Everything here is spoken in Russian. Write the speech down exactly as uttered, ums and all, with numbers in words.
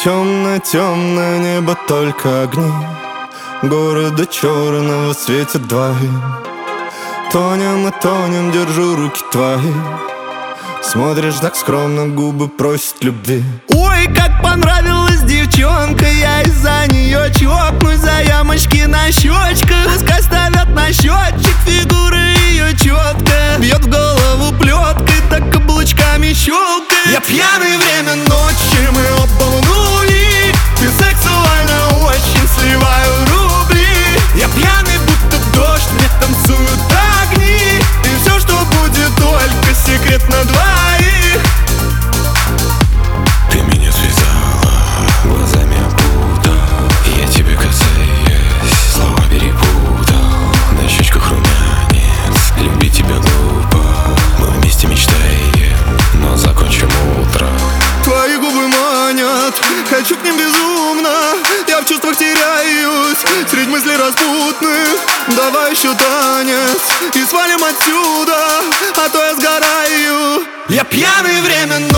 Темное-темное небо, только огни города черного светят двоим. Тонем и тонем, держу руки твои. Смотришь так скромно, губы просят любви. Ой, как понравилась девчонка, я из-за нее чокнусь за ямочки на щечках. Пускай ставят на счетчик, фигура ее четко бьет в голову плеткой, так каблучками щелкает. Я пьяный, время ночи, мы оба унули. Ты сексуально очень, сливаю рубли. Я пьяный, будто дождь, мне танцуют огни. И все, что будет, только секрет на двоих. Ты меня связала, глазами опутал. Я тебе касаясь, слова перепутал. На щечках румянец, любить тебя глупо. Мы вместе мечтаем, но закончим утро. Твои губы манят, хочу к ним безумно. Я в чувствах теряюсь, средь мыслей распутных. Давай еще танец и свалим отсюда, а то я сгораю. Я пьяный, время